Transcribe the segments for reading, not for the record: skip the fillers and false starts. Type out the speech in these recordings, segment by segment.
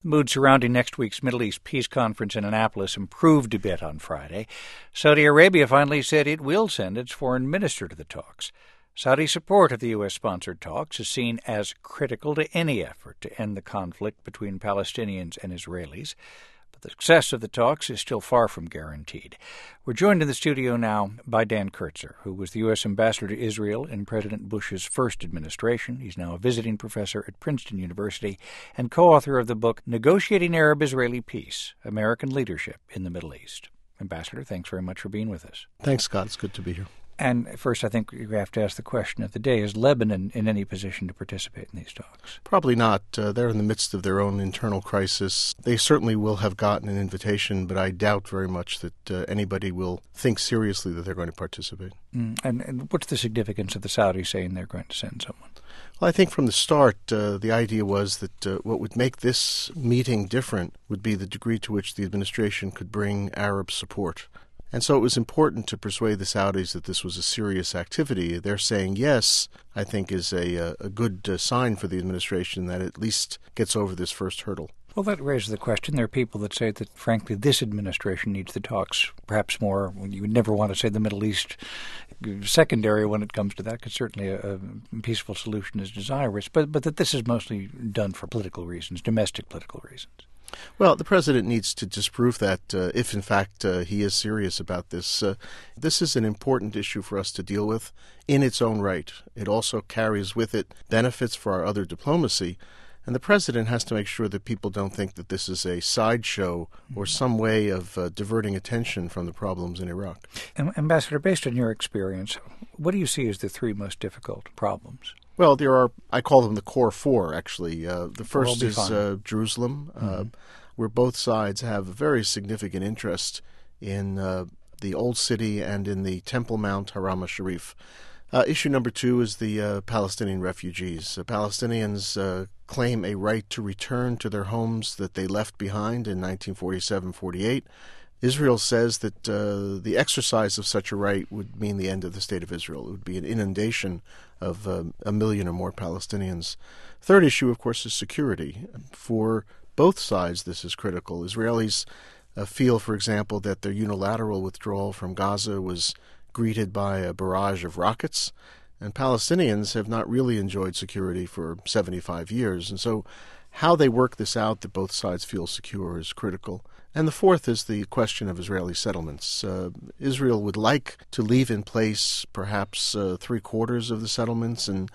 The mood surrounding next week's Middle East Peace Conference in Annapolis improved a bit on Friday. Saudi Arabia finally said it will send its foreign minister to the talks. Saudi support of the U.S.-sponsored talks is seen as critical to any effort to end the conflict between Palestinians and Israelis. But the success of the talks is still far from guaranteed. We're joined in the studio now by Dan Kurtzer, who was the U.S. ambassador to Israel in President Bush's first administration. He's now a visiting professor at Princeton University and co-author of the book Negotiating Arab-Israeli Peace, American Leadership in the Middle East. Ambassador, thanks very much for being with us. Thanks, Scott. It's good to be here. And first, I think you have to ask the question of the day, is Lebanon in any position to participate in these talks? Probably not. They're in the midst of their own internal crisis. They certainly will have gotten an invitation, but I doubt very much that anybody will think seriously that they're going to participate. And what's the significance of the Saudis saying they're going to send someone? Well, I think from the start, the idea was that what would make this meeting different would be the degree to which the administration could bring Arab support. And so it was important to persuade the Saudis that this was a serious activity. Their saying yes, I think, is a good sign for the administration that at least gets over this first hurdle. Well, that raises the question. There are people that say that, frankly, this administration needs the talks perhaps more. You would never want to say the Middle East secondary when it comes to that, because certainly a peaceful solution is desirous, but that this is mostly done for political reasons, domestic political reasons. Well, the president needs to disprove that if, in fact, he is serious about this. This is an important issue for us to deal with in its own right. It also carries with it benefits for our other diplomacy. And the president has to make sure that people don't think that this is a sideshow or some way of diverting attention from the problems in Iraq. Ambassador, based on your experience, what do you see as the three most difficult problems? Well, there are, I call them the core four, actually. The first is Jerusalem, where both sides have a very significant interest in the Old City and in the Temple Mount Haram al-Sharif. Issue number two is the Palestinian refugees. Palestinians claim a right to return to their homes that they left behind in 1947-48. Israel says that the exercise of such a right would mean the end of the State of Israel. It would be an inundation of 1 million or more Palestinians. Third issue, of course, is security. For both sides, this is critical. Israelis feel, for example, that their unilateral withdrawal from Gaza was greeted by a barrage of rockets, and Palestinians have not really enjoyed security for 75 years. And so how they work this out that both sides feel secure is critical. And the fourth is the question of Israeli settlements. Israel would like to leave in place perhaps 3/4 of the settlements and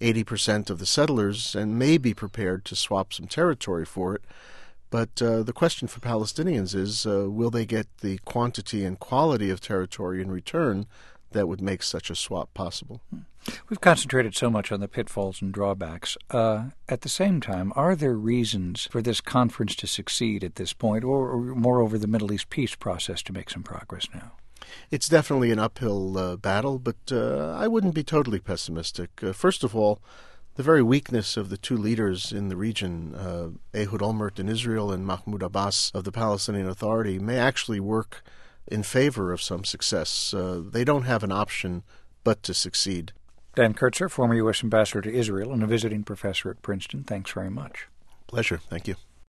80% of the settlers, and may be prepared to swap some territory for it. But the question for Palestinians is, will they get the quantity and quality of territory in return that would make such a swap possible? We've concentrated so much on the pitfalls and drawbacks. At the same time, are there reasons for this conference to succeed at this point, or moreover, the Middle East peace process to make some progress now? It's definitely an uphill battle, but I wouldn't be totally pessimistic. First of all, the very weakness of the two leaders in the region, Ehud Olmert in Israel and Mahmoud Abbas of the Palestinian Authority, may actually work in favor of some success. They don't have an option but to succeed. Dan Kurtzer, former U.S. ambassador to Israel and a visiting professor at Princeton, thanks very much. Pleasure. Thank you.